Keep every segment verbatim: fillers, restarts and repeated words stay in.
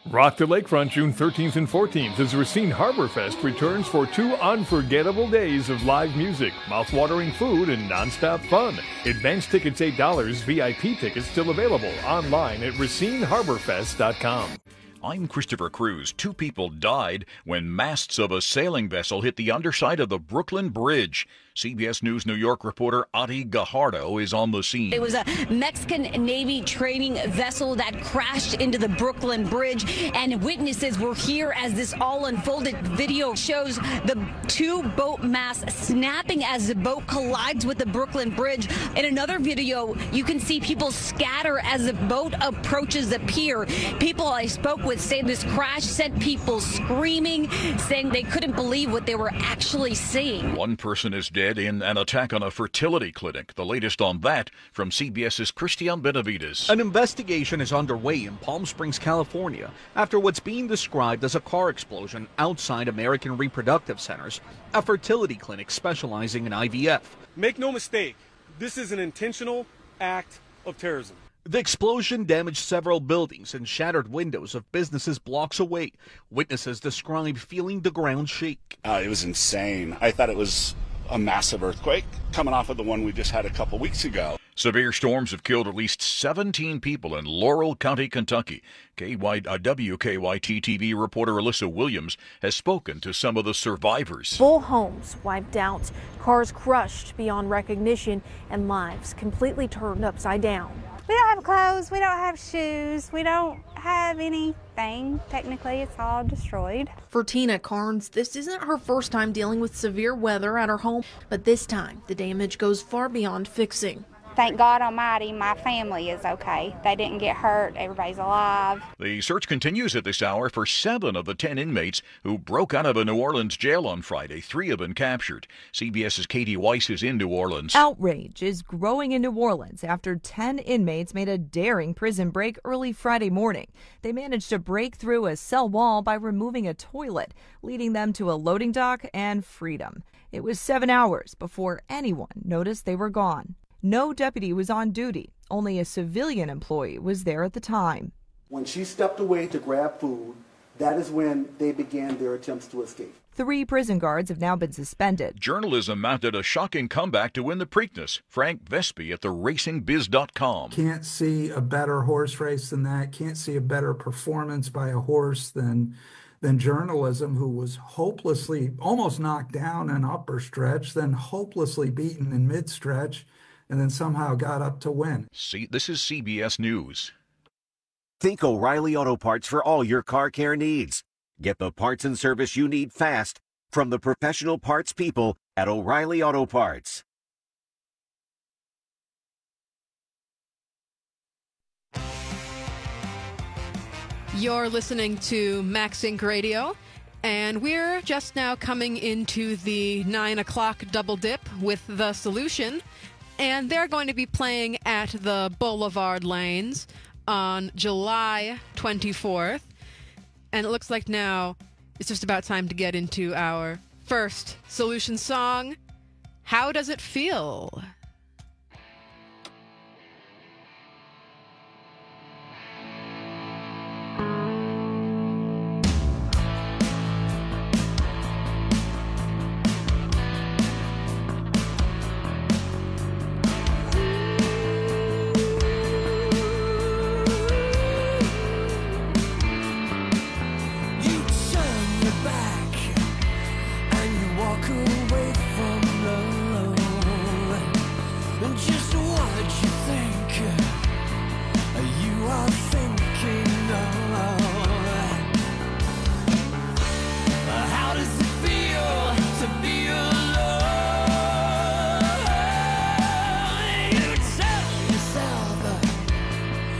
Rock the Lakefront June thirteenth and fourteenth as Racine Harbor Fest returns for two unforgettable days of live music, mouth-watering food, and nonstop fun. Advance tickets eight dollars, V I P tickets still available online at racine harbor fest dot com. I'm Christopher Cruz. Two people died when masts of a sailing vessel hit the underside of the Brooklyn Bridge. C B S News New York reporter Ati Gajardo is on the scene. It was a Mexican Navy training vessel that crashed into the Brooklyn Bridge, and witnesses were here as this all unfolded. Video shows the two boat masts snapping as the boat collides with the Brooklyn Bridge. In another video, you can see people scatter as the boat approaches the pier. People I spoke with say this crash sent people screaming, saying they couldn't believe what they were actually seeing. One person is dead in an attack on a fertility clinic. The latest on that from CBS's Christian Benavides. An investigation is underway in Palm Springs, California, after what's being described as a car explosion outside American Reproductive Centers, a fertility clinic specializing in I V F. Make no mistake, this is an intentional act of terrorism. The explosion damaged several buildings and shattered windows of businesses blocks away. Witnesses describe feeling the ground shake. Uh, it was insane. I thought it was a massive earthquake coming off of the one we just had a couple weeks ago. Severe storms have killed at least seventeen people in Laurel County, Kentucky. K Y, uh, W K Y T T V reporter Alyssa Williams has spoken to some of the survivors. Full homes wiped out, cars crushed beyond recognition, and lives completely turned upside down. We don't have clothes, we don't have shoes, we don't have anything. Technically, it's all destroyed. For Tina Carnes, this isn't her first time dealing with severe weather at her home, but this time the damage goes far beyond fixing. Thank God Almighty, my family is okay. They didn't get hurt. Everybody's alive. The search continues at this hour for seven of the ten inmates who broke out of a New Orleans jail on Friday. Three have been captured. CBS's Katie Weiss is in New Orleans. Outrage is growing in New Orleans after ten inmates made a daring prison break early Friday morning. They managed to break through a cell wall by removing a toilet, leading them to a loading dock and freedom. It was seven hours before anyone noticed they were gone. No deputy was on duty. Only a civilian employee was there at the time. When she stepped away to grab food, that is when they began their attempts to escape. Three prison guards have now been suspended. Journalism mounted a shocking comeback to win the Preakness. Frank Vespi at the racing biz dot com. Can't see a better horse race than that. Can't see a better performance by a horse than than journalism, who was hopelessly, almost knocked down in upper stretch, then hopelessly beaten in mid-stretch, and then somehow got up to win. See, this is C B S News. Think O'Reilly Auto Parts for all your car care needs. Get the parts and service you need fast from the professional parts people at O'Reilly Auto Parts. You're listening to MaxInc Radio, and we're just now coming into the nine o'clock double dip with The Solution. And they're going to be playing at the Boulevard Lanes on July twenty-fourth. And it looks like now it's just about time to get into our first Solution song, How Does It Feel?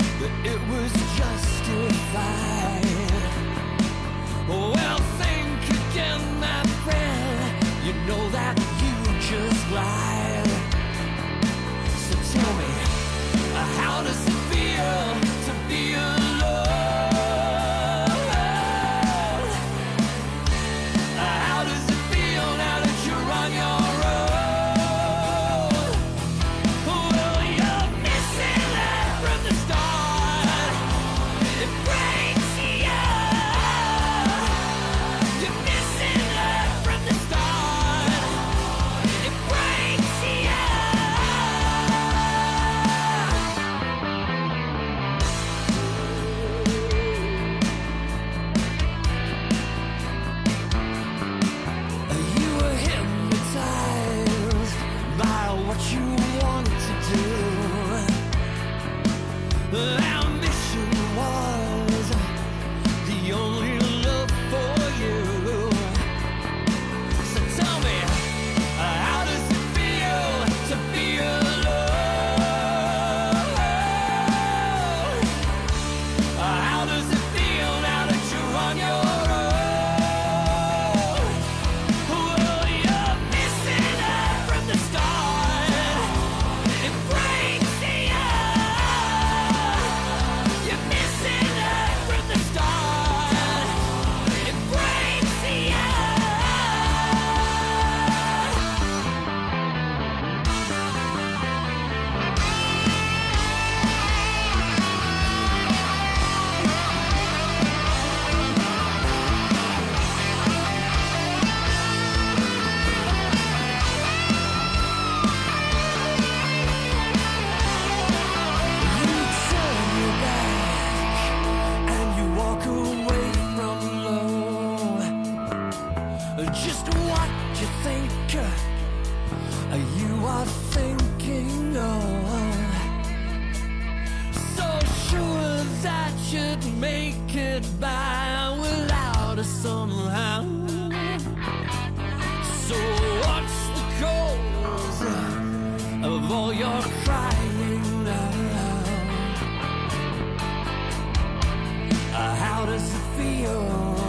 Well, think by without us somehow. So what's the cause of all your crying now? Uh, how does it feel?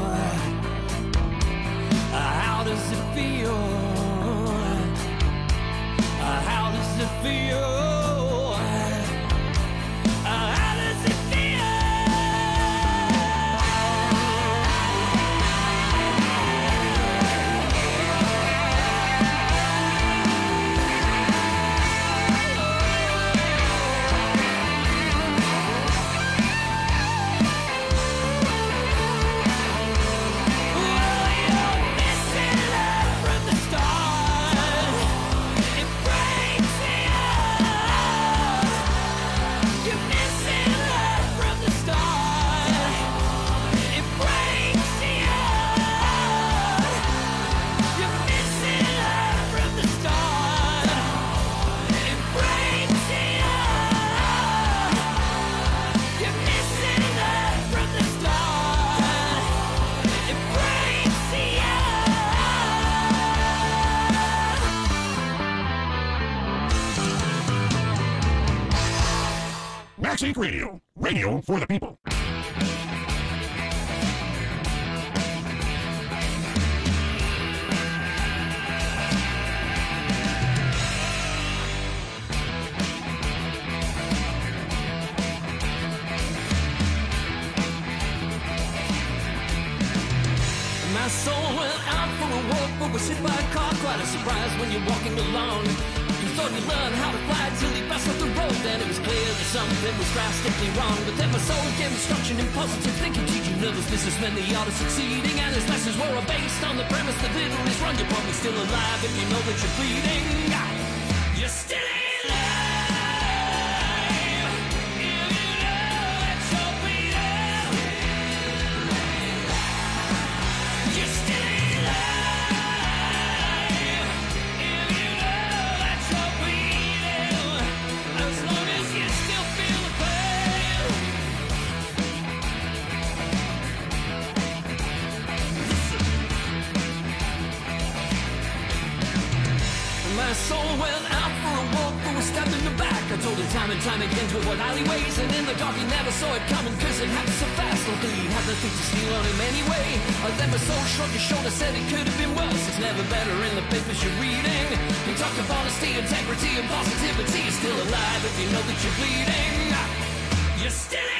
Uh, how does it feel? Uh, how does it feel? Max Inc Radio, radio for the people. My soul went out for a walk, but was hit by a car. Quite a surprise when you're walking along. You thought you learned how to fly till you passed off the road. Then it was clear that something was drastically wrong. But then my soul gave instruction in positive thinking, teaching nervous businessmen the art of succeeding. And his lessons were all based on the premise that little is wrong. You're probably still alive if you know that you're bleeding. You're still alive. My soul went out for a walk, but was stabbed in the back. I told her time and time again to avoid alleyways, and in the dark he never saw it coming, cause it happened so fast. Luckily he had nothing to steal on him anyway. And then my soul shrugged his shoulder, said it could have been worse. It's never better in the papers you're reading. He talked of honesty, integrity, and positivity. You're still alive if you know that you're bleeding. You're still alive.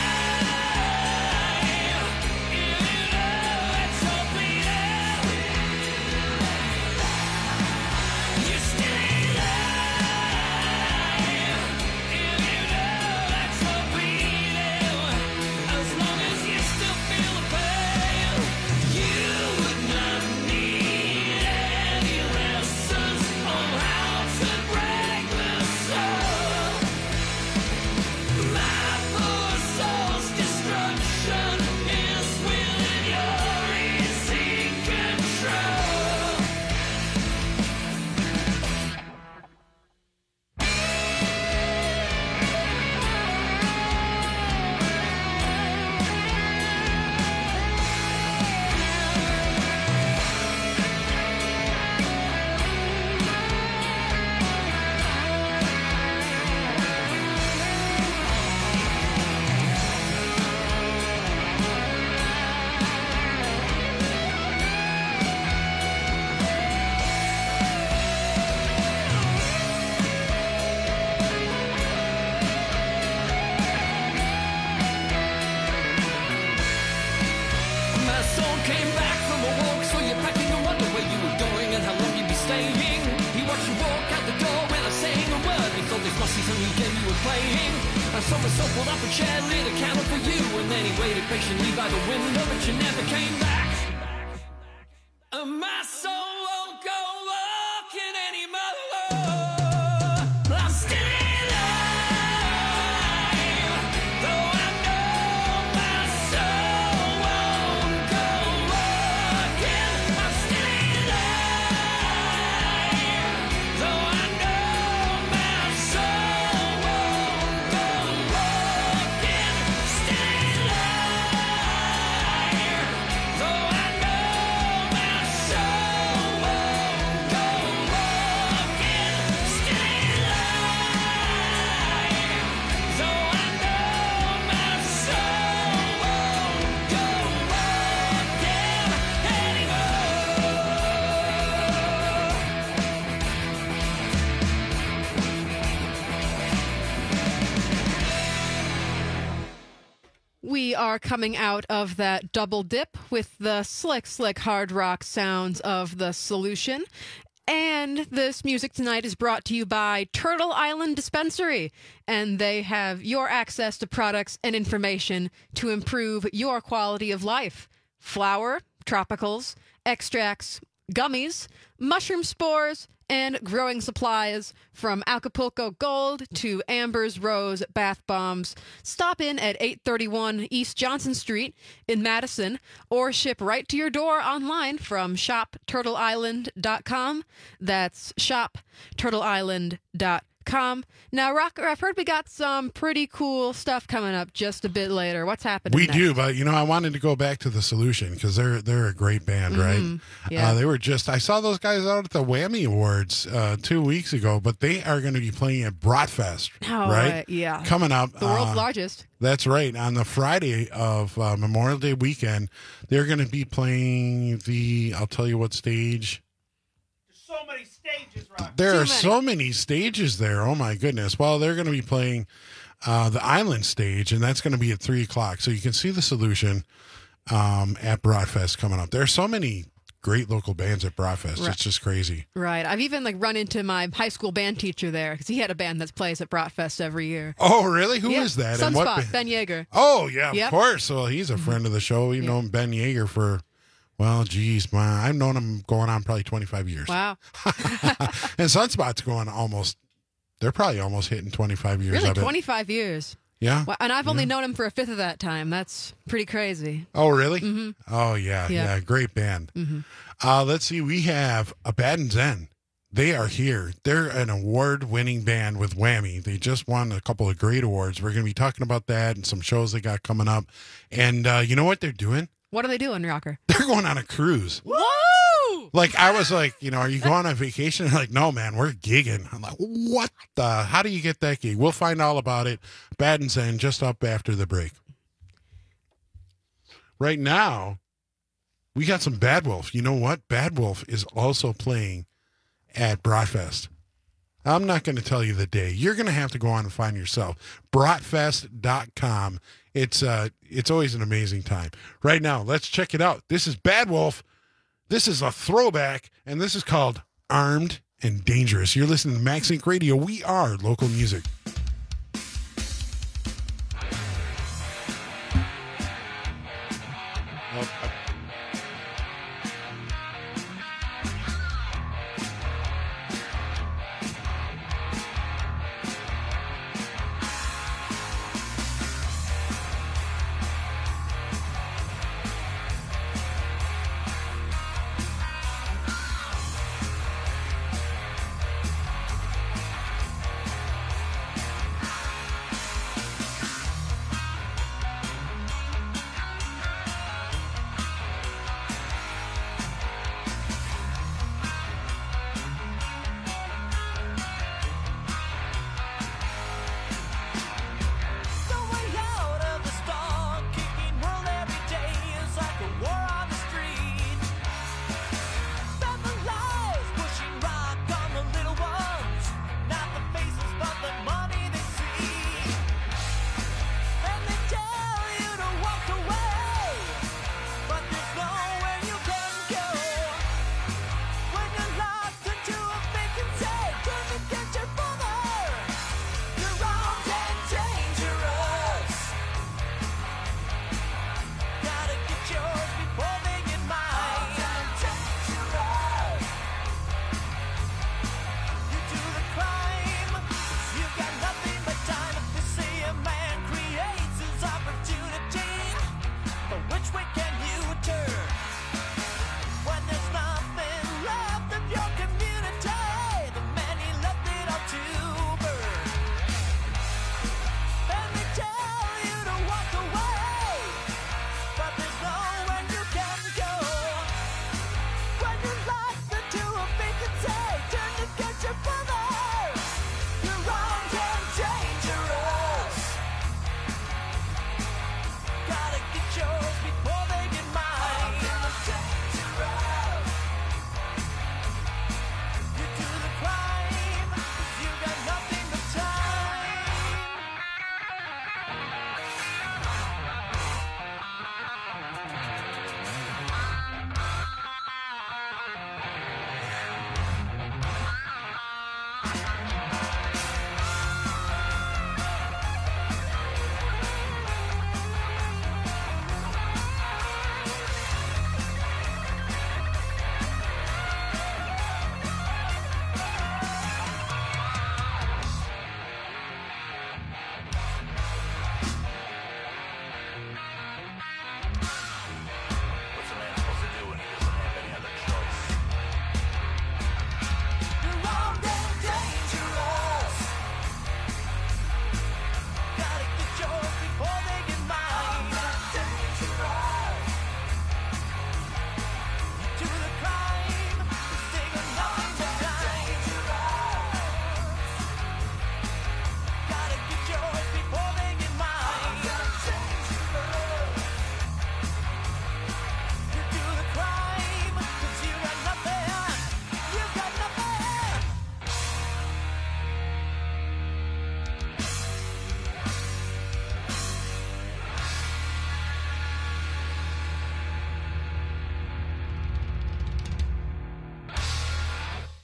I saw myself pulled up a chair, lit a candle for you, and then he waited patiently by the window, but you never came back. And my soul won't go walking anymore. I'm still alive, though I know my soul won't go walking. I'm still alive, though I know my soul won't go walking. Still alive. are coming out of that double dip with the slick, slick hard rock sounds of The Solution. And this music tonight is brought to you by Turtle Island Dispensary, and they have your access to products and information to improve your quality of life. Flower, tropicals, extracts, gummies, mushroom spores, and growing supplies from Acapulco Gold to Amber's Rose bath bombs. Stop in at eight thirty-one East Johnson Street in Madison or ship right to your door online from shop turtle island dot com. That's shop turtle island dot com. Now, Rocker, I've heard we got some pretty cool stuff coming up just a bit later. What's happening We next? do, but, you know, I wanted to go back to The Solution because they're they're a great band, Mhm. right? Yeah. Uh, they were just, I saw those guys out at the Whammy Awards uh, two weeks ago, but they are going to be playing at Bratfest, Oh, right? uh, yeah. Coming up. The world's uh, largest. That's right. On the Friday of uh, Memorial Day weekend, they're going to be playing the, I'll tell you what stage. So many stages, Rock. There Too are many. so many stages there. Oh, my goodness. Well, they're going to be playing uh, the Island stage, and that's going to be at three o'clock. So you can see The Solution um, at Broadfest coming up. There are so many great local bands at Broadfest. Right. It's just crazy. Right. I've even like run into my high school band teacher there because he had a band that plays at Bratfest every year. Oh, really? Who Yeah. is that? Sunspot, And what ba- Ben Yeager. Oh, yeah, of Yep. course. Well, he's a friend of the show. We've known Ben Yeager for, well, geez, man, I've known him going on probably twenty-five years. Wow. And Sunspot's going almost, they're probably almost hitting twenty-five years. Really, I bet. twenty-five years. Yeah. Well, and I've only known him for a fifth of that time. That's pretty crazy. Oh, really? Mhm. Oh, yeah, Yeah. yeah. Great band. Mhm. Uh, let's see. We have a Bad and Zen. They are here. They're an award-winning band with Whammy. They just won a couple of great awards. We're going to be talking about that and some shows they got coming up. And uh, you know what they're doing? What are they doing, Rocker? They're going on a cruise. Woo! Like, I was like, you know, are you going on vacation? They're like, no, man, we're gigging. I'm like, what the? How do you get that gig? We'll find all about it. Bad and Zen just up after the break. Right now, we got some Bad Wolf. You know what? Bad Wolf is also playing at Bratfest. I'm not going to tell you the day. You're going to have to go on and find yourself. bratfest dot com. It's uh, it's always an amazing time. Right now, let's check it out. This is Bad Wolf. This is a throwback, and this is called Armed and Dangerous. You're listening to Max Inc Radio. We are local music. Oh, I-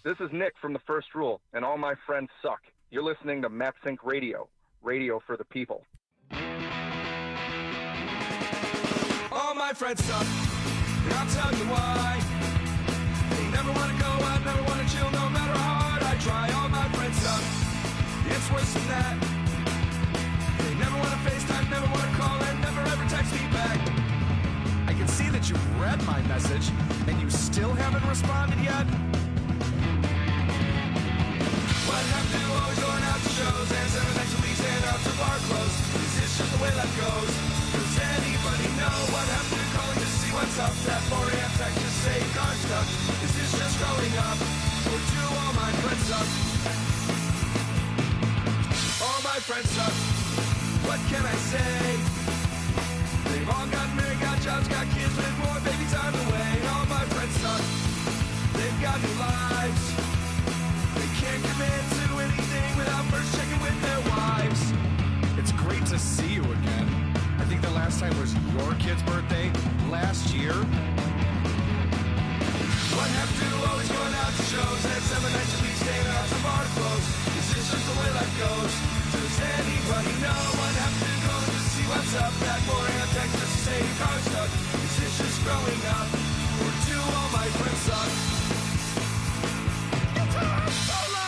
This is Nick from The First Rule, and all my friends suck. You're listening to MaxSync Radio, radio for the people. All my friends suck, and I'll tell you why. They never want to go out, never want to chill, no matter how hard I try. All my friends suck, it's worse than that. They never want to FaceTime, never want to call, and never ever text me back. I can see that you've read my message, and you still haven't responded yet. What happened to always going out to shows and seven nights a week staying out to bar close? Is this just the way life goes? Does anybody know what happened to calling to see what's up? That four a.m. text just say your car's stuck. Is this just growing up? Or do all my friends suck? All my friends suck. What can I say? They've all got married, got jobs, got kids, with more baby time away. All my friends suck. They've got new lives. They can't commit to anything without first checking with their wives. It's great to see you again. I think the last time was your kid's birthday last year. What happened to always going out to shows and seven nights a week staying out to bar close? Is this just the way life goes? Does anybody know what happened to going to see what's up? That four a.m. text just to say your car's stuck. Is this just growing up? Or do all my friends suck? Guitar solo!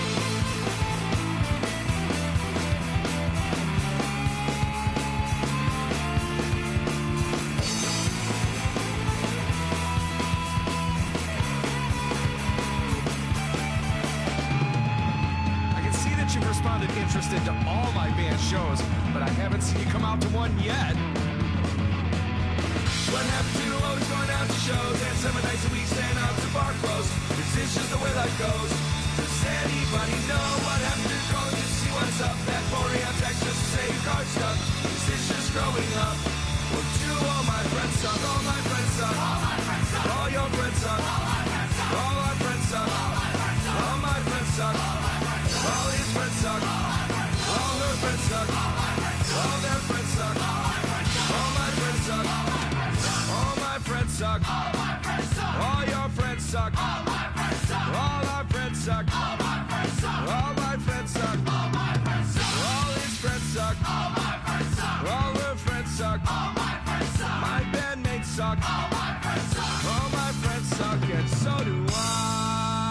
You've responded interested to all my band shows, but I haven't seen you come out to one yet. What happened to always going out to shows and seven nights a week staying out to bar close? Is this just the way life goes? Does anybody know what happened to calling to see what's up? That four a.m. text just to say your car's stuck. Is this just growing up? Or do all my friends suck? All my friends suck. All my friends suck. All your friends suck. All my friends suck. All our friends suck. All my friends suck. All his friends suck. All her friends suck. All their friends suck. All my friends suck. All my friends suck. All your friends suck. All our friends suck. All my friends suck. All his friends suck. All her friends suck. My bandmates suck. All my friends suck, and so do I.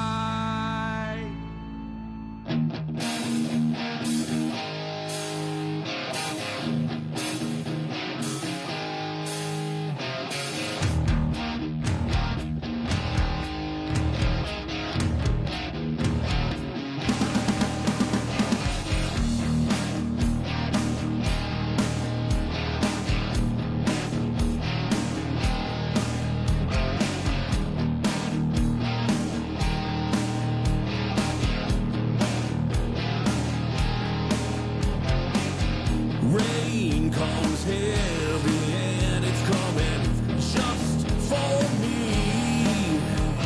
Rain comes heavy and it's coming just for me.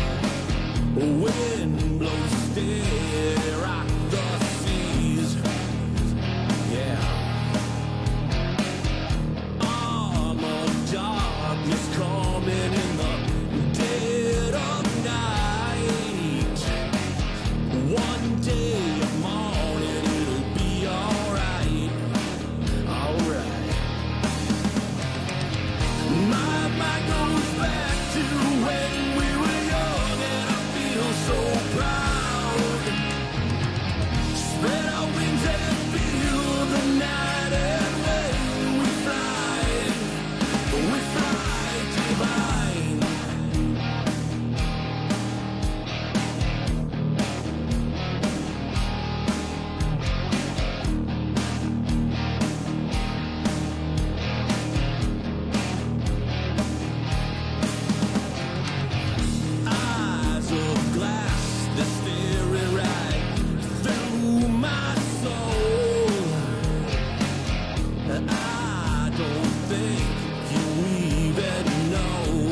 Wind blows still rock the seas. Yeah. Arm of darkness coming in the dead of night. One day of morning it'll be alright. Alright. My mind goes back to when we were young, and I feel so proud. Spread our wings and feel the night, and when we fly, we fly divine. Eyes of glass, they're staring right through my soul. I don't think you even know.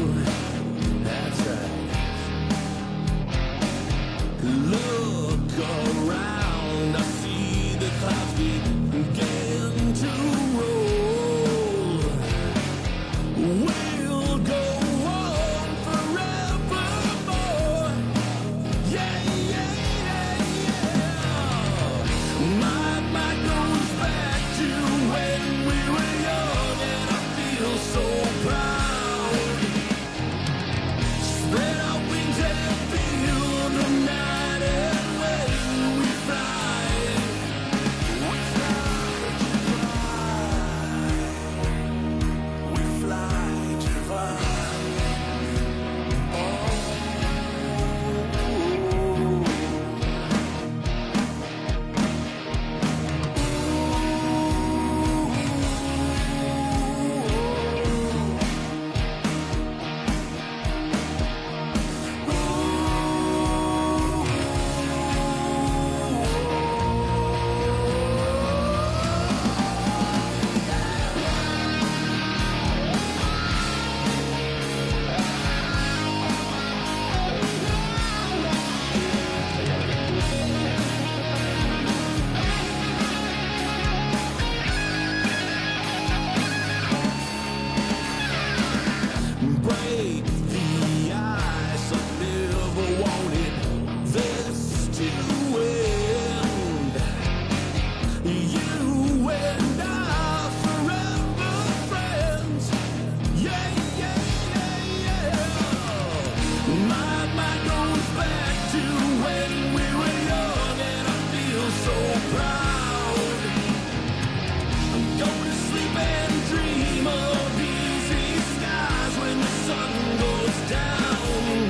proud. Go to sleep and dream of easy skies when the sun goes down.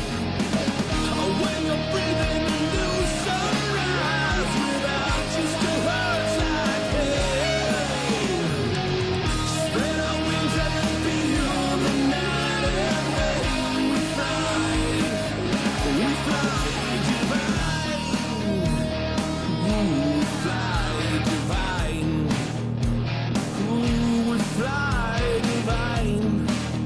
When you're breathing a new sunrise without you still hurts like hell. Spread our wings and feel the night away. We fly, we fly divine. Ooh, we fly divine. Ooh, we fly divine.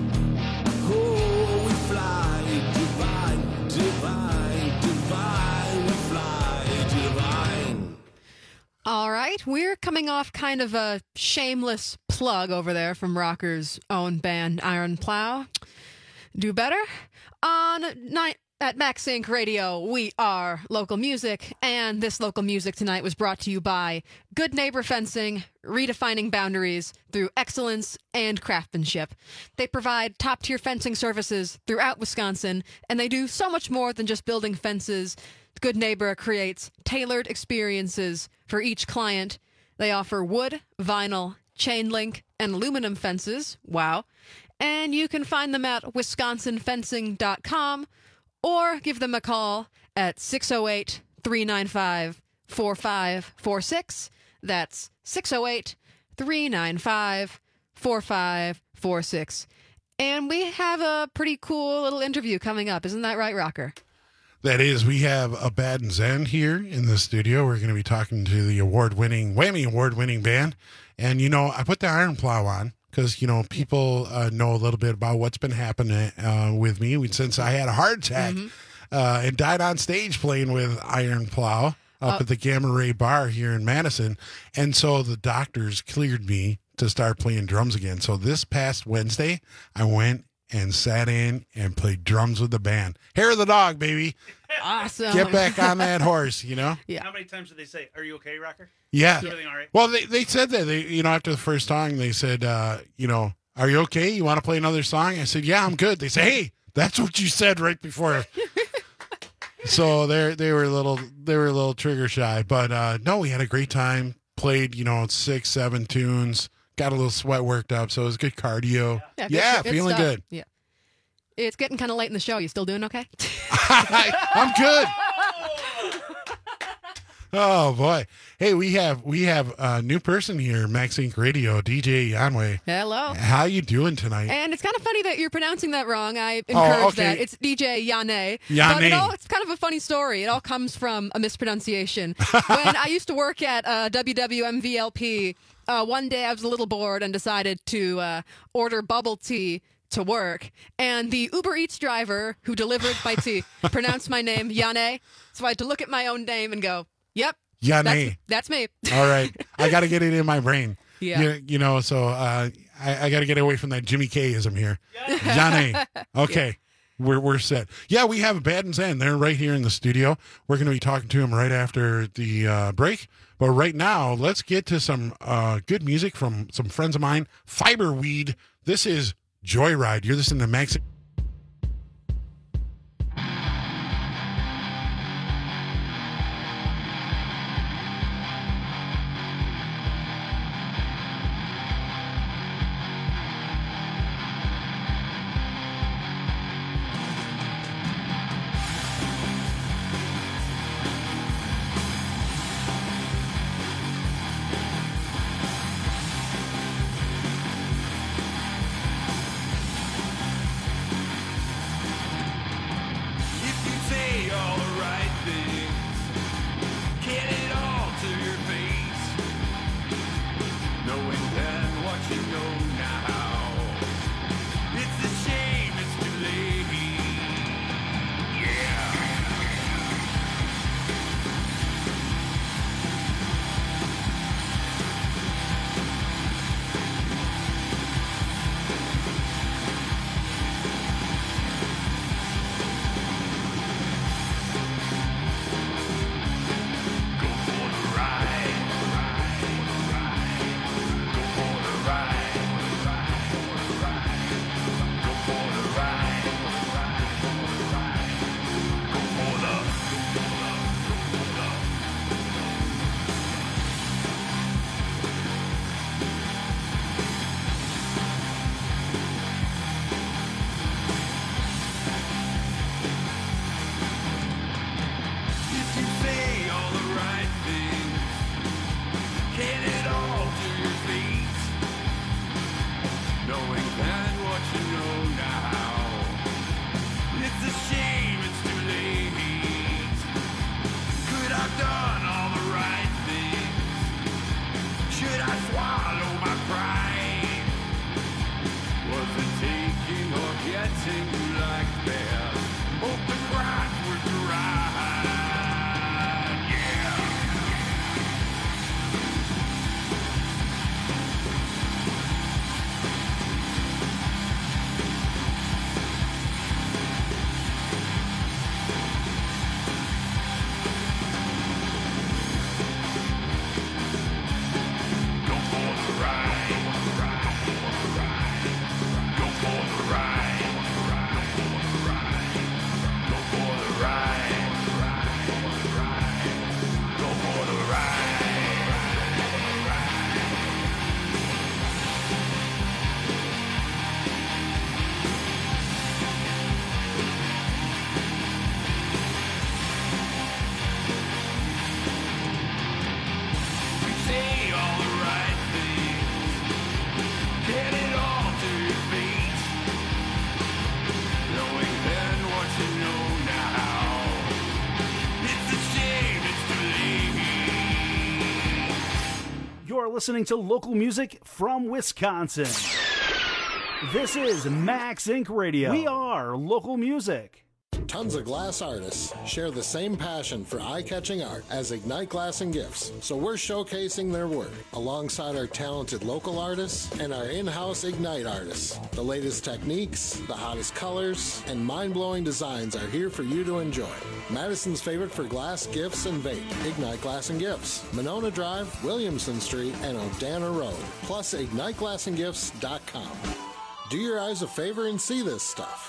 Oh, we fly divine, divine, divine. We fly divine. All right, we're coming off kind of a shameless plug over there from Rocker's own band, Iron Plow. Do better? On night at Max Inc Radio, we are local music, and this local music tonight was brought to you by Good Neighbor Fencing, redefining boundaries through excellence and craftsmanship. They provide top-tier fencing services throughout Wisconsin, and they do so much more than just building fences. Good Neighbor creates tailored experiences for each client. They offer wood, vinyl, chain link, and aluminum fences. Wow. And you can find them at wisconsin fencing dot com or give them a call at six oh eight, three nine five, four five four six. That's six oh eight, three nine five, four five four six. And we have a pretty cool little interview coming up. Isn't that right, Rocker? That is, we have a Bad and Zen here in the studio. We're going to be talking to the award-winning, Whammy award-winning band. And, you know, I put the Iron Plow on because, you know, people uh, know a little bit about what's been happening uh, with me since I had a heart attack mm-hmm. uh, and died on stage playing with Iron Plow up uh, at the Gamma Ray Bar here in Madison. And so the doctors cleared me to start playing drums again. So this past Wednesday, I went and sat in and played drums with the band. Hair of the dog, baby. Awesome. Get back on that horse, you know? Yeah. How many times did they say, "Are you okay, Rocker?" Yeah. Is everything all right? Well, they, they said that. They, you know, after the first song, they said, uh, you know, "Are you okay? You want to play another song?" I said, "Yeah, I'm good." They say, "Hey, that's what you said right before." So they they were a little they were a little trigger shy, but uh, no, we had a great time. Played, you know, six, seven tunes. Got a little sweat worked up, so it was good cardio. Yeah, yeah, good, feeling good. Yeah. It's getting kind of late in the show. You still doing okay? I'm good. Oh boy! Hey, we have we have a new person here, Max Inc Radio, D J Yanway. Hello. How you doing tonight? And it's kind of funny that you're pronouncing that wrong. I encourage oh, okay. that. It's D J Yane. Yane. But it all, it's kind of a funny story. It all comes from a mispronunciation. When I used to work at uh, W W M V L P, uh, one day I was a little bored and decided to uh, order bubble tea to work, and the Uber Eats driver who delivered my tea pronounced my name Yane, so I had to look at my own name and go, "Yep, Yane, that's, that's me." All right, I got to get it in my brain. Yeah, you, you know, so uh, I, I got to get away from that Jimmy K-ism here. Yane, okay, yeah. we're we're set. Yeah, we have Bad and Zen. They're right here in the studio. We're going to be talking to them right after the uh, break. But right now, let's get to some uh, good music from some friends of mine. Fiberweed. This is Joyride. You're listening to Max. listening to local music from Wisconsin. This is Max Incorporated. Radio. We are local music. Tons of glass artists share the same passion for eye-catching art as Ignite Glass and Gifts, so we're showcasing their work alongside our talented local artists and our in-house Ignite artists. The latest techniques, the hottest colors, and mind-blowing designs are here for you to enjoy. Madison's favorite for glass, gifts, and vape, Ignite Glass and Gifts, Monona Drive, Williamson Street, and O'Dana Road, plus ignite glass and gifts dot com. Do your eyes a favor and see this stuff.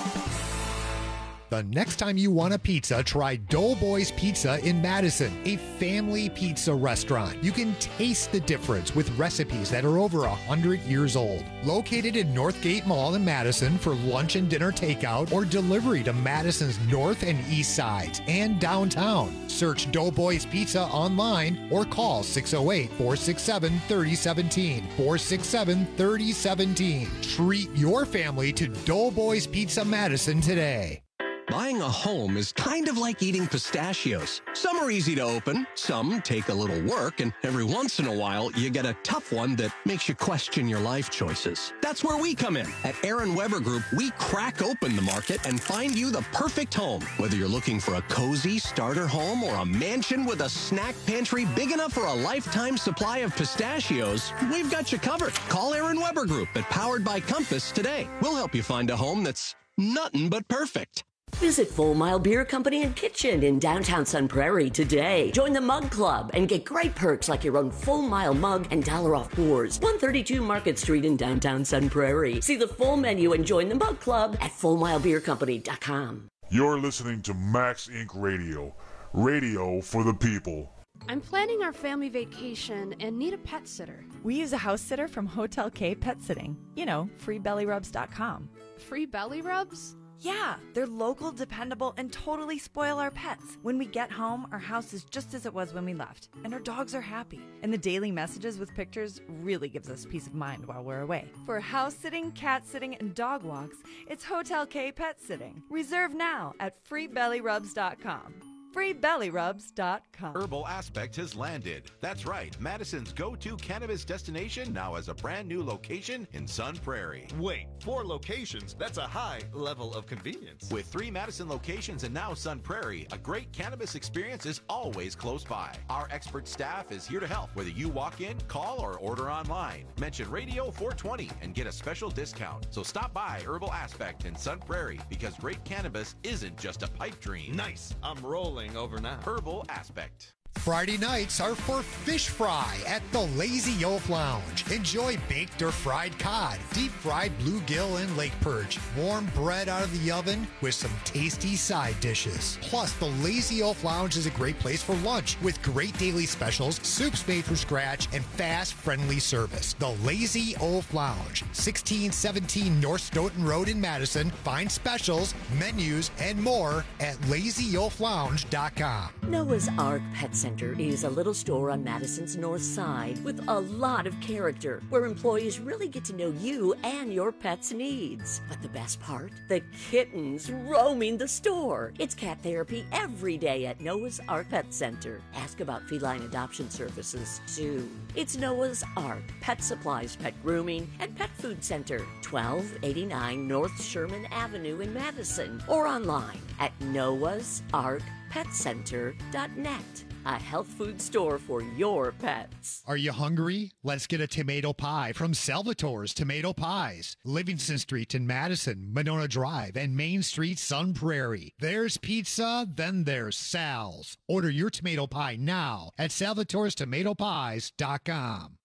The next time you want a pizza, try Doughboys Pizza in Madison, a family pizza restaurant. You can taste the difference with recipes that are over one hundred years old. Located in Northgate Mall in Madison for lunch and dinner takeout or delivery to Madison's north and east sides and downtown. Search Doughboys Pizza online or call six oh eight, four six seven, three oh one seven, four six seven, three oh one seven. Treat your family to Doughboys Pizza Madison today. Buying a home is kind of like eating pistachios. Some are easy to open, some take a little work, and every once in a while, you get a tough one that makes you question your life choices. That's where we come in. At Aaron Weber Group, we crack open the market and find you the perfect home. Whether you're looking for a cozy starter home or a mansion with a snack pantry big enough for a lifetime supply of pistachios, we've got you covered. Call Aaron Weber Group at Powered by Compass today. We'll help you find a home that's nothing but perfect. Visit Full Mile Beer Company and Kitchen in downtown Sun Prairie today. Join the Mug Club and get great perks like your own Full Mile mug and dollar off pours. one thirty-two Market Street in downtown Sun Prairie. See the full menu and join the Mug Club at full mile beer company dot com. You're listening to Max Incorporated. Radio. Radio for the people. I'm planning our family vacation and need a pet sitter. We use a house sitter from Hotel K Pet Sitting. You know, free belly rubs dot com. Free belly rubs? Yeah, they're local, dependable, and totally spoil our pets. When we get home, our house is just as it was when we left, and our dogs are happy. And the daily messages with pictures really gives us peace of mind while we're away. For house sitting, cat sitting, and dog walks, it's Hotel K Pet Sitting. Reserve now at free belly rubs dot com. free belly rubs dot com. Herbal Aspect has landed. That's right. Madison's go-to cannabis destination now has a brand new location in Sun Prairie. Wait, four locations? That's a high level of convenience. With three Madison locations and now Sun Prairie, a great cannabis experience is always close by. Our expert staff is here to help, whether you walk in, call, or order online. Mention Radio four twenty and get a special discount. So stop by Herbal Aspect in Sun Prairie because great cannabis isn't just a pipe dream. Nice. I'm rolling over now. Herbal Aspect. Friday nights are for fish fry at the Lazy Oaf Lounge. Enjoy baked or fried cod, deep fried bluegill and lake perch, warm bread out of the oven with some tasty side dishes. Plus, the Lazy Oaf Lounge is a great place for lunch with great daily specials, soups made from scratch, and fast, friendly service. The Lazy Oaf Lounge, sixteen seventeen North Stoughton Road in Madison. Find specials, menus, and more at lazy oaf lounge dot com. Noah's Ark Pet Center is a little store on Madison's north side with a lot of character where employees really get to know you and your pet's needs. But the best part? The kittens roaming the store. It's cat therapy every day at Noah's Ark Pet Center. Ask about feline adoption services, too. It's Noah's Ark Pet Supplies, Pet Grooming, and Pet Food Center, twelve eighty-nine North Sherman Avenue in Madison, or online at noahs ark pet center dot net. A health food store for your pets. Are you hungry? Let's get a tomato pie from Salvatore's Tomato Pies. Livingston Street in Madison, Monona Drive, and Main Street, Sun Prairie. There's pizza, then there's Sal's. Order your tomato pie now at salvatores tomato pies dot com.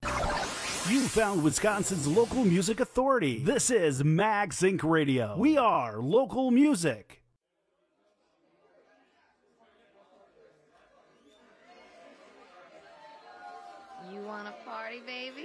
You found Wisconsin's local music authority. This is Max Incorporated. Radio. We are local music. You want a party, baby?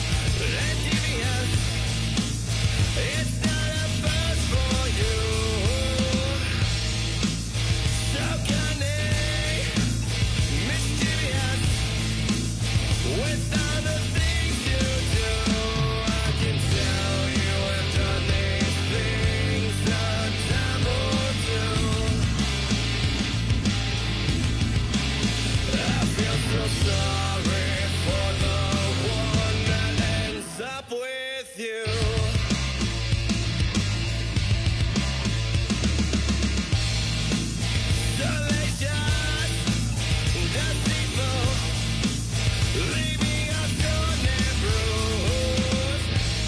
It's not a first for you. sorry for the one that ends up with you. Salacious, deceitful, leaving us torn and bruised.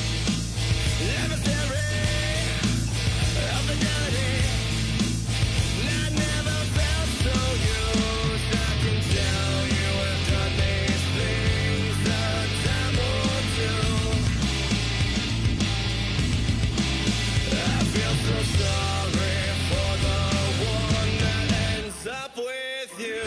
Emissary of the dirty, I never felt so used. I can tell you have done these things a time or two. I feel so sorry for the one that ends up with you.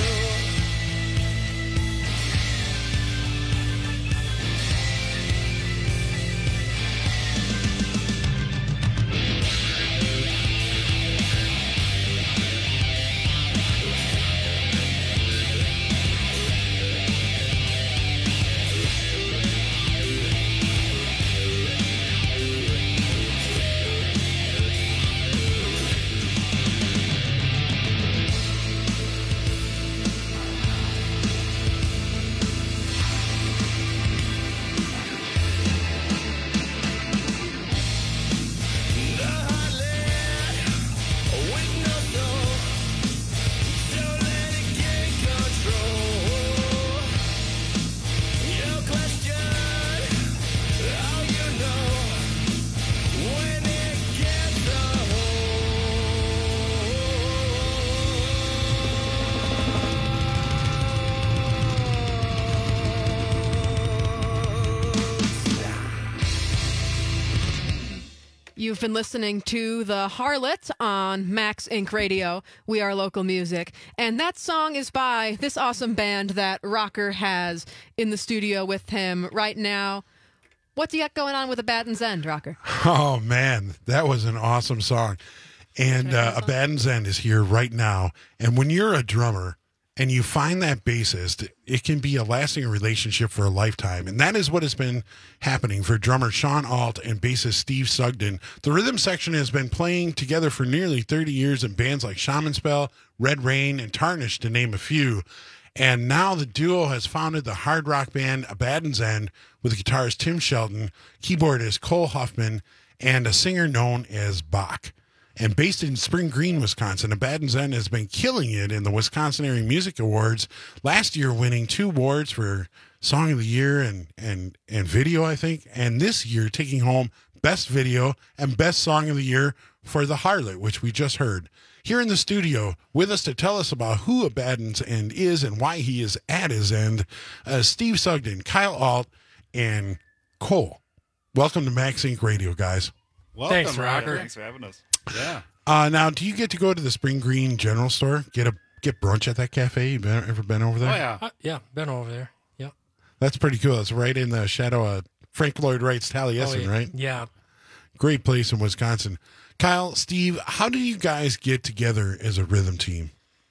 You've been listening to The Harlot on Max Inc Radio. We are local music. And that song is by this awesome band that Rocker has in the studio with him right now. What do you got going on with Abaddon's End, Rocker? Oh, man, that was an awesome song. And uh, Abaddon's End is here right now. And when you're a drummer and you find that bassist, it can be a lasting relationship for a lifetime. And that is what has been happening for drummer Sean Alt and bassist Steve Sugden. The rhythm section has been playing together for nearly thirty years in bands like Shaman Spell, Red Rain, and Tarnished, to name a few. And now the duo has founded the hard rock band Abaddon's End with guitarist Tim Shelton, keyboardist Cole Huffman, and a singer known as Bach. And based in Spring Green, Wisconsin, Abaddon's End has been killing it in the Wisconsin Area Music Awards. Last year, winning two awards for Song of the Year and and and Video, I think. And this year, taking home Best Video and Best Song of the Year for The Harlot, which we just heard. Here in the studio, with us to tell us about who Abaddon's End is and why he is at his end, uh, Steve Sugden, Kyle Alt, and Cole. Welcome to Max Inc Radio, guys. Welcome, Thanks, Rocker. Thanks for having us. Yeah. Uh, now, do you get to go to the Spring Green General Store, get a get brunch at that cafe? You been, ever been over there? Oh, yeah. Uh, yeah, been over there. Yeah. That's pretty cool. It's right in the shadow of Frank Lloyd Wright's Taliesin, oh, yeah. right? Yeah. Great place in Wisconsin. Kyle, Steve, how do you guys get together as a rhythm team?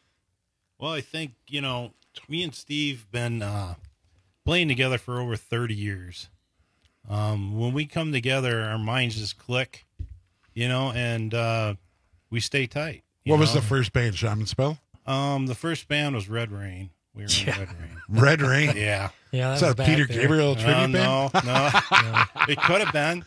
Well, I think, you know, me and Steve been uh, playing together for over thirty years. Um, when we come together, our minds just click, you know, and uh, we stay tight. What know? was the first band, Shaman Spell? Um, the first band was Red Rain. We were in Yeah. Red Rain. Red Rain? Yeah. Yeah, that Is that was a back Peter there. Gabriel tribute Uh, band? no, no. It could have been.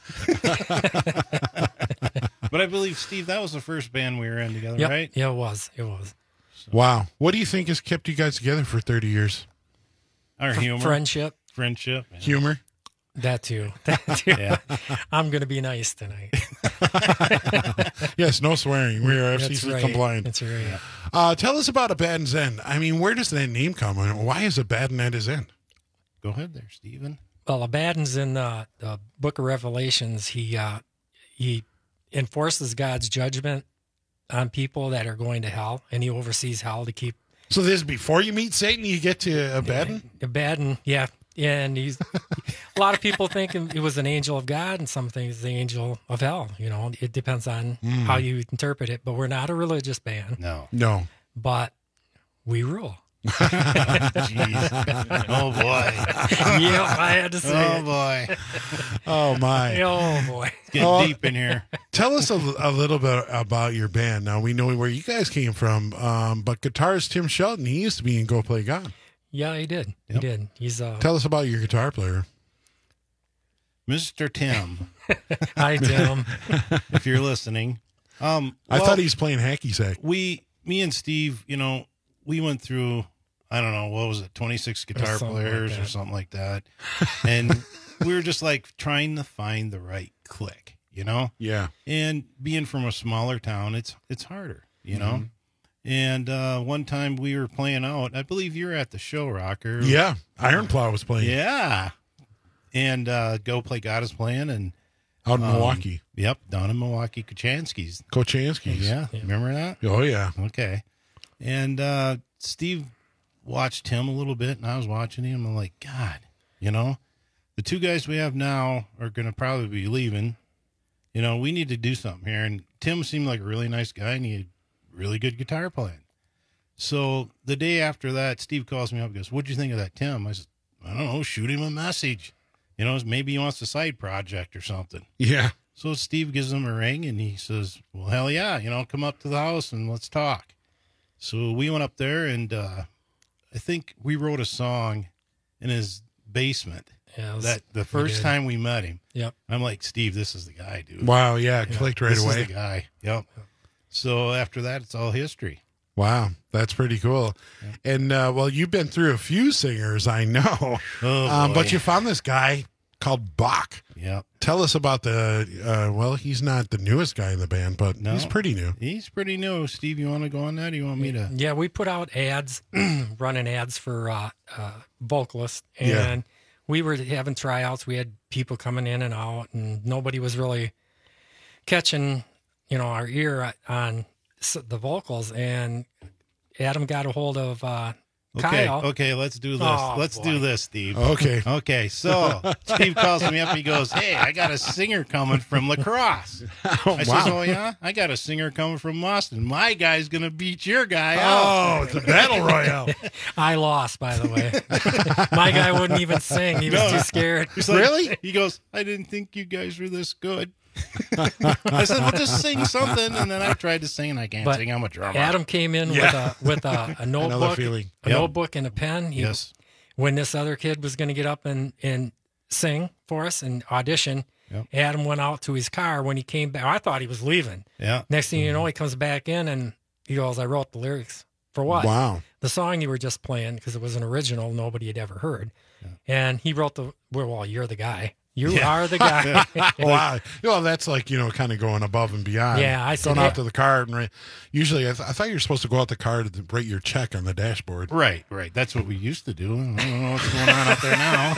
But I believe, Steve, that was the first band we were in together, Yep. right? Yeah, it was. It was. Wow. What do you think has kept you guys together for thirty years? Our Fr- humor. Friendship. Friendship. yeah. Humor? That too. That too. Yeah. I'm going to be nice tonight. Yes, no swearing. We are F C That's C right. compliant. That's right. Uh, tell us about Abaddon's End. I mean, where does that name come from? Why is Abaddon at his end? Go ahead there, Stephen. Well, Abaddon's in uh, the Book of Revelations. He uh, he enforces God's judgment on people that are going to hell, and he oversees hell to keep So this is before you meet Satan, you get to Abaddon? Abaddon, yeah. And he's a lot of people think it was an angel of God, and some think it's the angel of hell. You know, it depends on Mm. how you interpret it. But we're not a religious band. No. No. But we rule. Jeez. Oh, boy. Yeah, I had to say Oh, it. boy. Oh, my. Oh, boy. Get Oh, deep in here. Tell us a, a little bit about your band. Now, we know where you guys came from, um, but guitarist Tim Shelton, he used to be in Go Play God. Yeah, he did. Yep. He did. He's uh. Tell us about your guitar player. Mister Tim. Hi, Tim. If you're listening. Um, I well, thought he's playing hacky sack. We, me and Steve, you know, we went through, I don't know, what was it, twenty-six guitar something like players that. or something like that. And we were just like trying to find the right click, you know? Yeah. And being from a smaller town, it's it's harder, you know? Mm-hmm. And uh, one time we were playing out, I believe you were at the show, Rocker. Yeah. Iron Plow was playing. Yeah. And uh, Go Play God is playing. and Out in um, Milwaukee. Yep, down in Milwaukee, Kochanski's. Kochanski's. Yeah, remember that? Oh, yeah. Okay. And uh, Steve watched him a little bit, and I was watching him. I'm like, God, you know, the two guys we have now are going to probably be leaving. You know, we need to do something here. And Tim seemed like a really nice guy, and he had really good guitar playing. So the day after that, Steve calls me up and goes, what'd you think of that, Tim? I said, I don't know, shoot him a message. You know, maybe he wants a side project or something. Yeah. So Steve gives him a ring, and he says, well, hell yeah, you know, come up to the house and let's talk. So we went up there, and uh, I think we wrote a song in his basement. Yeah, it was- that the we first did. time we met him. Yep. I'm like, Steve, this is the guy, dude. Wow, yeah, it clicked right this away. Is the guy. Yep. So after that, it's all history. Wow, that's pretty cool. And, uh, well, you've been through a few singers, I know. Oh, um, boy. but you found this guy called Bach. Yep. Tell us about the, uh, well, he's not the newest guy in the band, but No. he's pretty new. He's pretty new. Steve, you want to go on that? Or you want me to? Yeah, we put out ads, running ads for uh, uh, vocalists, and Yeah. we were having tryouts. We had people coming in and out, and nobody was really catching, you know, our ear on s- the vocals. And Adam got a hold of uh, Okay, Kyle. okay, let's do this. Oh, let's boy. do this, Steve. Okay. Okay, so Steve calls me up. He goes, hey, I got a singer coming from Lacrosse. Oh, I says, wow. oh, yeah? I got a singer coming from Boston. My guy's going to beat your guy Oh, out. it's a battle royale. I lost, by the way. My guy wouldn't even sing. He was No. too scared. He's like- He goes, I didn't think you guys were this good. I said, well, just sing something. And then I tried to sing, and I can't But sing. I'm a drummer. Adam came in Yeah. with a with a, a Another notebook, feeling. a Yep. notebook and a pen. He, Yes. When this other kid was going to get up and, and sing for us and audition, Yep. Adam went out to his car. When he came back, I thought he was leaving. Yeah. Next thing you know, he comes back in and he goes, "I wrote the lyrics for what? Wow. The song you were just playing, because it was an original nobody had ever heard." And he wrote the well, well, you're the guy. You Yeah. are the guy. Wow. Well, that's like, you know, kind of going above and beyond. Yeah, I said, Going out hey- to the car and write. Usually, I, th- I thought you were supposed to go out the car to write your check on the dashboard. Right, right. That's what we used to do. I don't know what's going on out there now.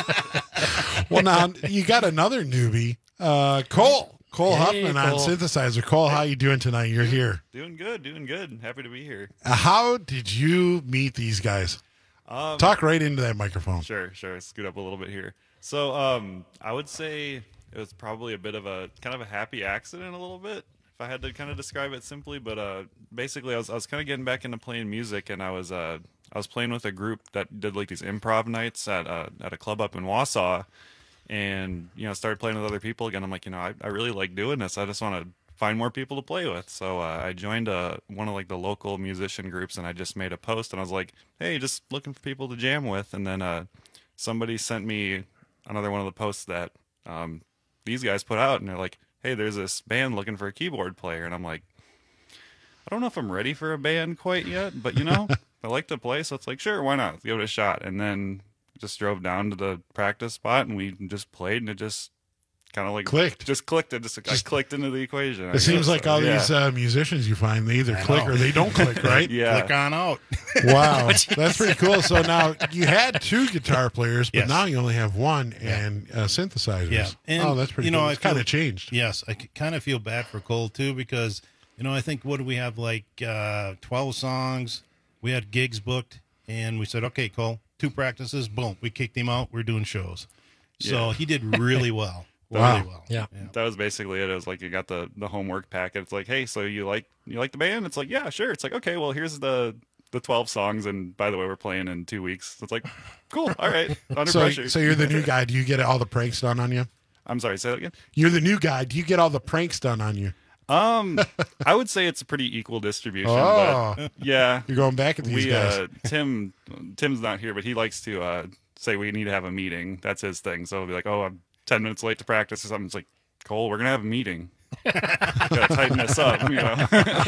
Well, now, you got another newbie, uh, Cole. Cole Hey, Huffman on Cole. synthesizer. Cole, how you doing tonight? You're here. Doing good, doing good. Happy to be here. Uh, How did you meet these guys? Um, Talk right into that microphone. Sure, sure. Scoot up a little bit here. So, um, I would say it was probably a bit of a kind of a happy accident, a little bit, if I had to kind of describe it simply. But uh, basically, I was I was kind of getting back into playing music, and I was uh, I was playing with a group that did like these improv nights at uh, at a club up in Wausau, and you know started playing with other people again. I'm like, you know, I, I really like doing this. I just want to find more people to play with. So uh, I joined uh, one of like the local musician groups, and I just made a post, and I was like, hey, just looking for people to jam with. And then uh, somebody sent me another one of the posts that um, these guys put out, and they're like, hey, there's this band looking for a keyboard player. And I'm like, I don't know if I'm ready for a band quite yet, but you know, I like to play, so it's like, sure, why not? Let's give it a shot. And then just drove down to the practice spot, and we just played, and it just kind of like Clicked. Just clicked. It just, I clicked into the equation. I It seems guess. like all Yeah. these uh, musicians you find, they either I click know. or they don't click, right? Yeah. Click on out. Wow. That's pretty cool. So now you had two guitar players, but Yes. now you only have one and uh, synthesizers. Yeah. And, oh, that's pretty you know, cool. I It's kind feel- of changed. Yes, I kind of feel bad for Cole too, because you know I think what do we have, like uh, twelve songs? We had gigs booked, and we said, okay, Cole, two practices, boom, we kicked him out. We're doing shows, so Yeah. he did really well. Wow. Really well. Yeah. That was basically it. It was like you got the the homework packet. It's like, hey, so you like you like the band? It's like, yeah, sure. It's like, okay, well, here's the the twelve songs, and by the way, we're playing in two weeks. It's like, cool, all right, under So, pressure. so you're the new guy. Do you get all the pranks done on you? I'm sorry, say that again. You're the new guy. Do you get all the pranks done on you? Um, I would say it's a pretty equal distribution. Oh. But yeah, You're going back at these we, guys. Uh, Tim, Tim's not here, but he likes to uh, say we need to have a meeting. That's his thing. So he'll be like, "Oh, I'm ten minutes late to practice or something." It's like, Cole, we're gonna have a meeting. Gotta tighten this up, you know.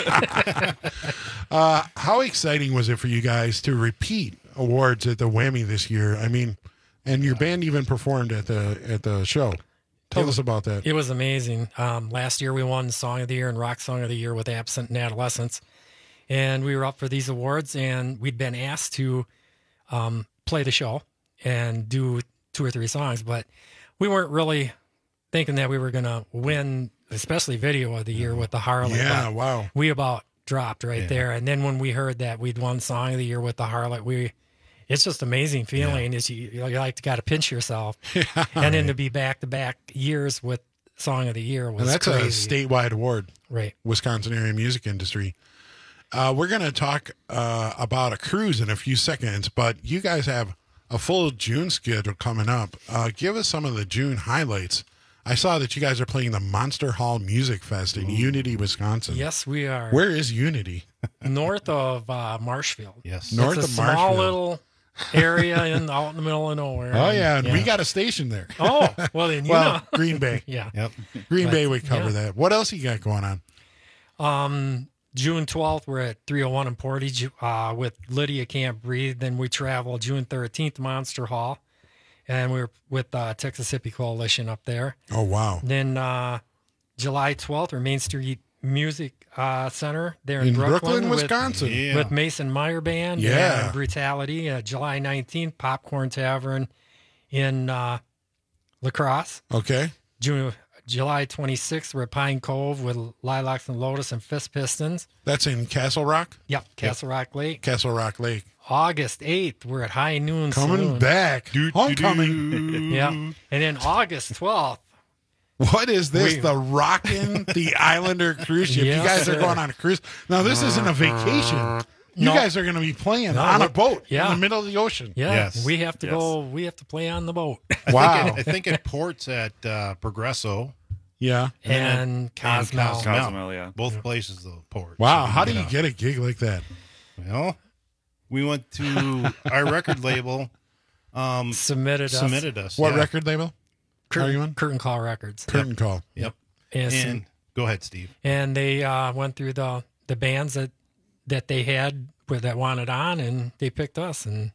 uh, how exciting was it for you guys to repeat awards at the Whammy this year? I mean, and your band even performed at the at the show. Tell It- us about that. It was amazing. Um, last year we won Song of the Year and Rock Song of the Year with Absent and Adolescence. And we were up for these awards, and we'd been asked to um, play the show and do two or three songs, but we weren't really thinking that we were going to win, especially Video of the Year with the Harlot. Yeah, But wow. We about dropped right Yeah. there. And then when we heard that we'd won Song of the Year with the Harlot, we it's just amazing feeling. Is you, you like to got to pinch yourself, and then to be back to back years with Song of the Year was And that's crazy. a statewide award, Right? Wisconsin area music industry. Uh, we're going to talk uh, about a cruise in a few seconds, but you guys have a full June schedule coming up. Uh, give us some of the June highlights. I saw that you guys are playing the Monster Hall Music Fest in Unity, Wisconsin. Yes, we are. Where is Unity? North of uh, Marshfield. Yes. North it's a of small Marshfield. little area in out in the middle of nowhere. Oh, yeah, and we got a station there. Oh, well, then you well, know. Green Bay. Yeah. Yep. Green But, Bay would cover yeah. that. What else you got going on? Um, June twelfth, we're at three oh one in Portage uh, with Lydia Can't Breathe. Then we travel June thirteenth, Monster Hall. And we're with uh, Texas Hippie Coalition up there. Oh, wow. Then uh, July twelfth, we're Main Street Music uh, Center there in, In Brooklyn, Brooklyn, with, Wisconsin. Yeah. with Mason Meyer Band Yeah. and Brutality. Uh, July nineteenth, Popcorn Tavern in uh, La Crosse. Okay. June, July twenty-sixth, we're at Pine Cove with Lilacs and Lotus and Fist Pistons. That's in Castle Rock? Yep, Castle Rock Lake. Castle Rock Lake. August eighth, we're at High Noon Coming Saloon. back. Homecoming. Yeah. And then August twelfth, What is this? We- the Rockin' the Islander cruise ship. you Yes, guys are sir. going on a cruise. Now, this isn't a vacation. You No. guys are going to be playing No, on a we- boat yeah. in the middle of the ocean. yeah, Yes. we have to Yes. go, we have to play on the boat. I Wow. Think it, I think it ports at uh, Progresso Yeah. and Cozumel. and Cozumel, yeah. Both places the port. Wow. So How do you know. get a gig like that? Well, we went to our record label. Um, Submitted us. submitted us. What yeah. record label? Are Curtain, you on? Curtain Call Records. Curtain Call. Yep. And, And go ahead, Steve. and they uh, went through the, the bands that, that they had with, that wanted on, and they picked us, and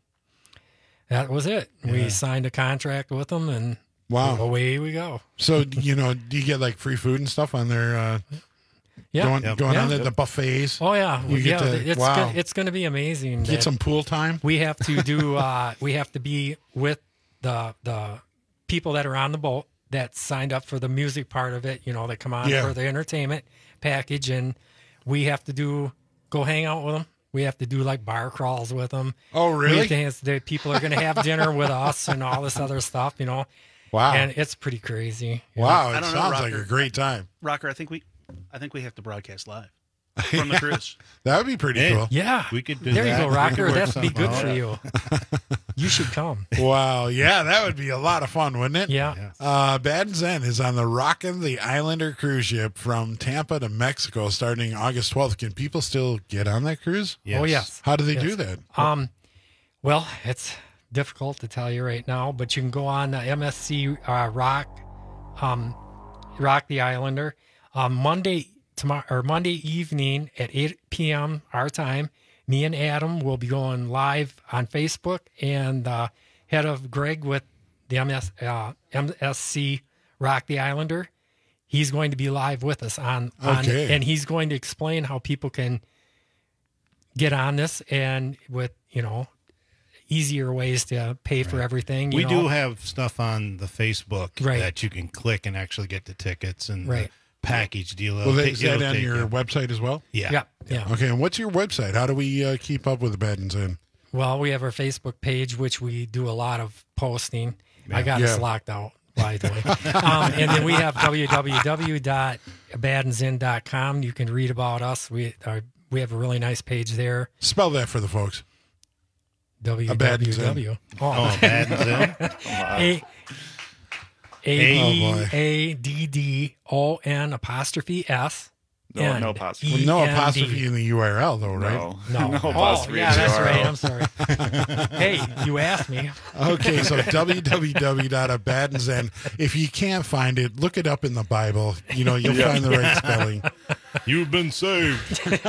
that was it. We Yeah. signed a contract with them, and Wow. away we go. So, you know, do you get like free food and stuff on their uh, Yeah. going, Yep. going Yeah. on the, the buffets? Oh yeah, You get yeah. to- it's wow. gonna, it's going to be amazing. Get that some pool time? We have to do. Uh, we have to be with the the people that are on the boat that signed up for the music part of it. You know, that come on Yeah. for the entertainment package, and we have to do go hang out with them. We have to do like bar crawls with them. Oh, We really? have to have- the people are going to have dinner with us and all this other stuff. You know. Wow. And it's pretty crazy. you Wow. I It don't know, sounds like Rocker. a great time. Rocker, I think we, I think we have to broadcast live from the cruise. That would be pretty Hey. cool. Yeah. We could do There that. you go, We could Rocker. work That'd be something good out. for you. You should come. Wow. Yeah, that would be a lot of fun, wouldn't it? Yeah. Yeah. Uh, Bad and Zen is on the Rockin' the Islander cruise ship from Tampa to Mexico starting August twelfth. Can people still get on that cruise? Yes. Oh yes. How do they Yes. do that? Um, well, it's difficult to tell you right now, but you can go on the M S C uh, Rock, um, Rock the Islander, um, Monday tomorrow or Monday evening at eight p.m. our time. Me and Adam will be going live on Facebook, and uh, head of Greg with the M S, uh, M S C Rock the Islander. He's going to be live with us on, on Okay. and he's going to explain how people can get on this and with, you know, easier ways to pay for everything. You We know? do have stuff on the Facebook Right. that you can click and actually get the tickets and Right. the package deal. Well, It'll is ta- that it'll on take your you- website as well? Yeah. Yeah. Yeah. Okay, and what's your website? How do we uh, keep up with the Bad and Zen? Well, we have our Facebook page, which we do a lot of posting. I got Yeah. us locked out, by the way. um, and then we have w w w dot bad and zen dot com. You can read about us. We are, we have a really nice page there. Spell that for the folks. W A Bad and W Zen. W. Oh, Bad and Zen? A A Oh, B boy. A D D O N apostrophe S No, no apostrophe. Well, no apostrophe in the U R L, though, right? No, No. no Oh, apostrophe. yeah, in the that's U R L. right. I'm sorry. Hey, you asked me. Okay, so w w w dot abaddon's end. If you can't find it, look it up in the Bible. You know, you'll Yeah. find the right spelling. You've been saved.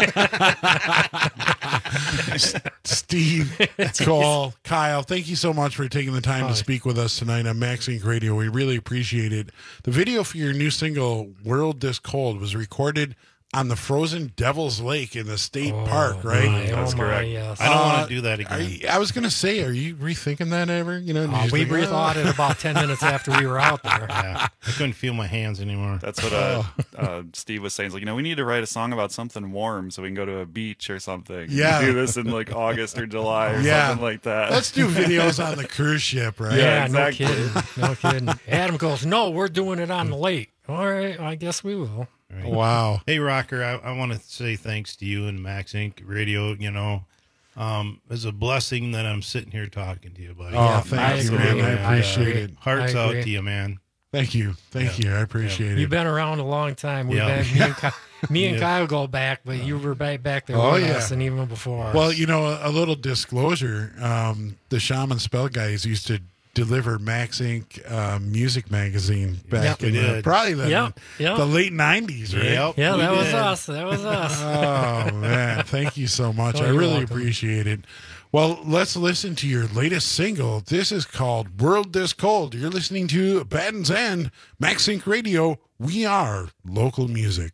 Steve, Cole, Kyle, thank you so much for taking the time to speak with us tonight on Max Inc Radio. We really appreciate it. The video for your new single, World This Cold, was recorded on the frozen Devil's Lake in the state park, right? my, That's oh my, correct. yes. I don't Uh, want to do that are again. you- I was going to say, are you rethinking that ever? You know, Uh, you we just think, rethought "Oh." it about ten minutes after we were out there. Yeah, I couldn't feel my hands anymore. That's what uh, uh, Steve was saying. He's like, you know, we need to write a song about something warm so we can go to a beach or something. Yeah. Do this in like August or July or Yeah. something like that. Let's do videos on the cruise ship, right? Yeah, exactly. no kidding. No kidding. Adam goes, no, we're doing it on the lake. All right, I guess we will. Right. Wow. Hey, Rocker, I, I want to say thanks to you and Max Inc Radio. You know, um, it's a blessing that I'm sitting here talking to you, buddy. Oh, Yeah, thank I you, agree. man. I And, uh, appreciate it. Hearts I out agree. to you, man. Thank you. Thank Yeah. you. I appreciate it. You've been around a long time. We've Yeah. been, me and, Kyle, me and Yeah. Kyle go back, but you were back, back there Oh, with yeah. us and even before. Well, you know, a, a little disclosure. Um, the Shaman Spell guys used to deliver Max Inc Uh, music magazine back Yep. in We the, did. probably the, Yep. Yep. the late nineties, right? Yep. yeah, we that was did. us. That was us. Oh, man. Thank you so much. Oh, I you're really welcome. appreciate it. Well, let's listen to your latest single. This is called World This Cold. You're listening to Abaddon's End, Max Inc Radio. We are local music.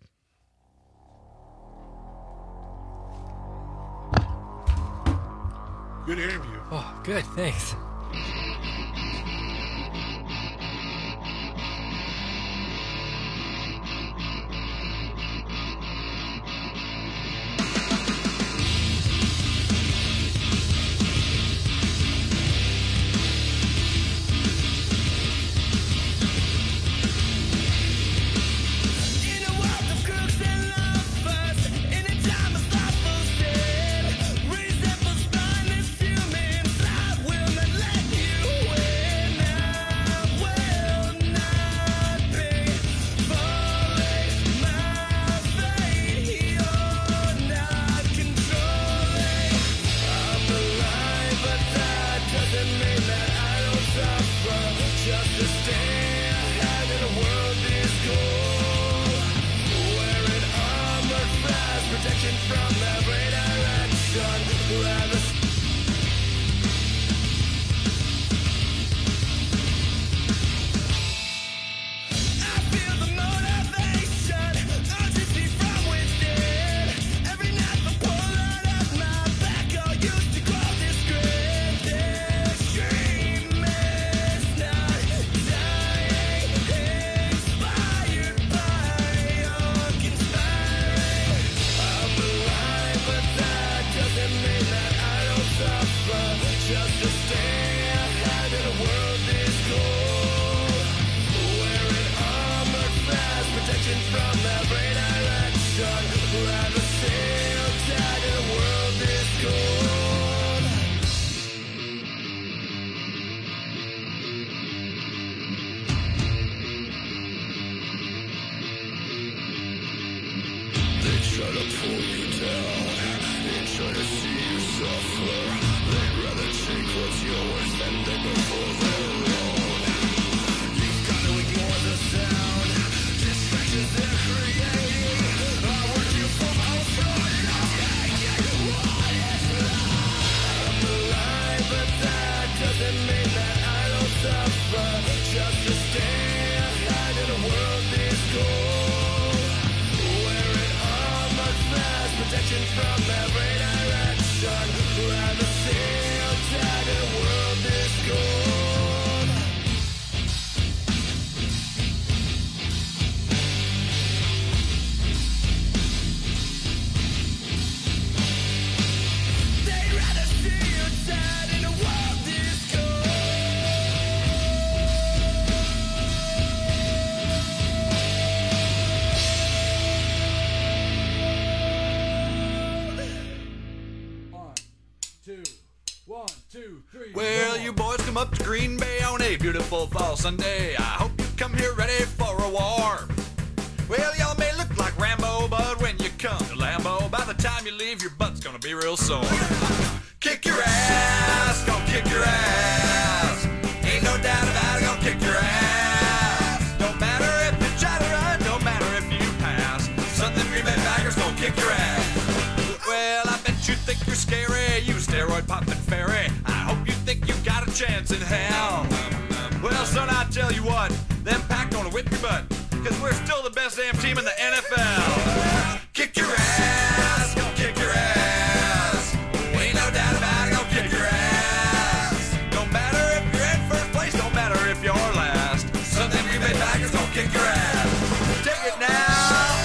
Good interview. Oh, good. Thanks. In a world of crooks and lovers, in a time of thoughtful sin, resembles blindness humans. I will not let you win. I will not be falling my fate. You're not controlling. I'm alive, but that doesn't mean that I don't suffer. Just to stay ahead in a world this cold. Wearing armored flash, protection from every direction. Rather I feel the motivation, urgency from within. Every night the pull out of my back, I used to grow this grit. Extremist, not dying, inspired by your conspiring. I'm alive, but that doesn't mean that I don't suffer. Just to stay ahead in a world this cold. Wearing armored flash, protection from every direction. Rather sail tied in a world this cold. They try to pull you down. They try to see you suffer. They'd rather take what's yours than they before their own. You've got to ignore the sound. Distractions they're creating. I want you from outside. What is love? I'm alive, but that doesn't mean that I don't suffer. Just to stay ahead in a world this cold. Wearing armored flash, protection from every direction. Rather sail tied in a world this cold. They'd rather see you tied in a world this cold. Well, you boys come up to Green Bay on a beautiful fall Sunday. I hope you come here ready for a war. Well, y'all may look look like Rambo, but when you come to Lambeau, by the time you leave, your butt's gonna be real sore. Kick your ass, gonna kick your ass. Ain't no doubt about it, gonna kick your ass. Don't matter if you try to run, don't matter if you pass. Something Green Bay Packers gonna kick your ass. Well, I bet you think you're scary, you steroid popping fairy. I hope you think you got a chance in hell. Well, son, I tell you what, them Pack gonna whip your butt, cause we're still the best damn team in the N F L. Kick your ass, gonna kick your ass. Ain't no doubt about it, gonna kick your ass. Don't matter if you're in first place, don't matter if you're last. Something Green Bay Packers gonna kick your ass. Take it now.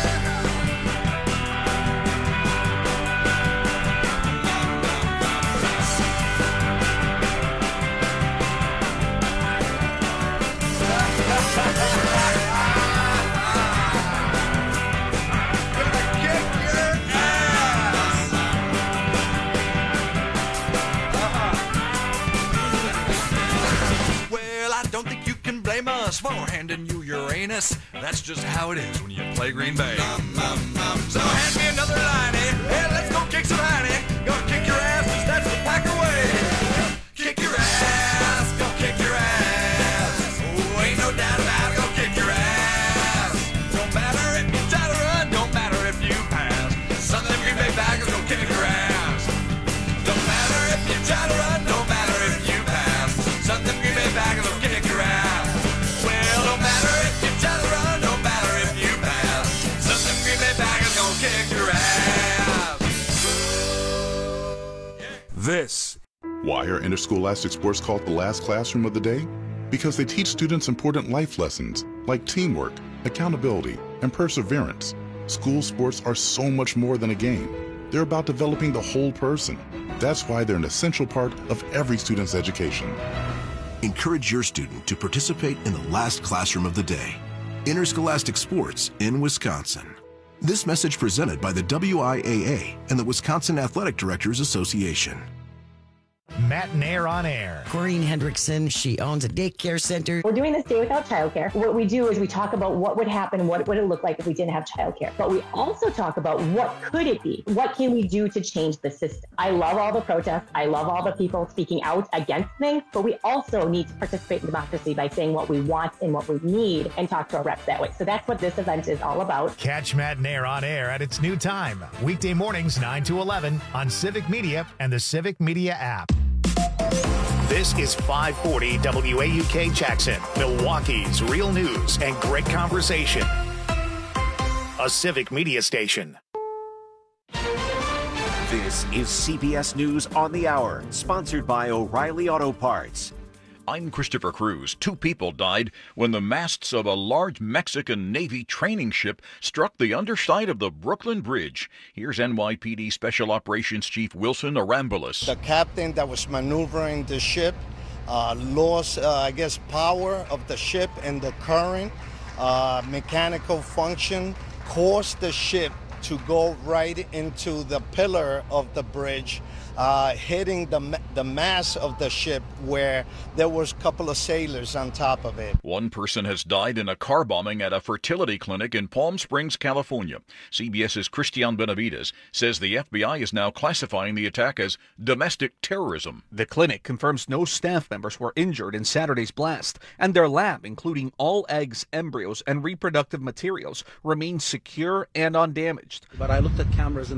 Us for handing you Uranus. That's just how it is when you play Green Bay. So hand me another liney. Hey, let's go kick some hiney. Gonna kick your ass, cause that's the Packer way. Kick your ass, go kick your ass. Oh, ain't no doubt about it, go kick your ass. Don't matter if you try to run, don't matter if you pass. Some of them Green Bay Packers go kick your ass. Don't matter if you try to run, don't matter if you pass. Some of them Green Bay Packers go kick your ass. This. Why are interscholastic sports called the last classroom of the day? Because they teach students important life lessons like teamwork, accountability, and perseverance. School sports are so much more than a game. They're about developing the whole person. That's why they're an essential part of every student's education. Encourage your student to participate in the last classroom of the day. Interscholastic sports in Wisconsin. This message presented by the W I A A and the Wisconsin Athletic Directors Association. Matt and Air on Air. Corinne Hendrickson, she owns a daycare center. We're doing this day without childcare. What we do is we talk about what would happen, what would it look like if we didn't have childcare. But we also talk about what could it be? What can we do to change the system? I love all the protests. I love all the people speaking out against things, but we also need to participate in democracy by saying what we want and what we need and talk to our reps that way. So that's what this event is all about. Catch Matt and Air on Air at its new time. Weekday mornings, nine to eleven on Civic Media and the Civic Media app. This is five forty W A U K Jackson, Milwaukee's real news and great conversation. A Civic Media station. This is C B S News on the Hour, sponsored by O'Reilly Auto Parts. I'm Christopher Cruz. Two people died when the masts of a large Mexican Navy training ship struck the underside of the Brooklyn Bridge. Here's N Y P D Special Operations Chief Wilson Arambulis. The captain that was maneuvering the ship uh, lost, uh, I guess, power of the ship and the current. Uh, mechanical function caused the ship to go right into the pillar of the bridge, uh, hitting the the mass of the ship where there was a couple of sailors on top of it. One person has died in a car bombing at a fertility clinic in Palm Springs, California. CBS's Christian Benavides says the F B I is now classifying the attack as domestic terrorism. The clinic confirms no staff members were injured in Saturday's blast, and their lab, including all eggs, embryos, and reproductive materials, remains secure and undamaged. But I looked at cameras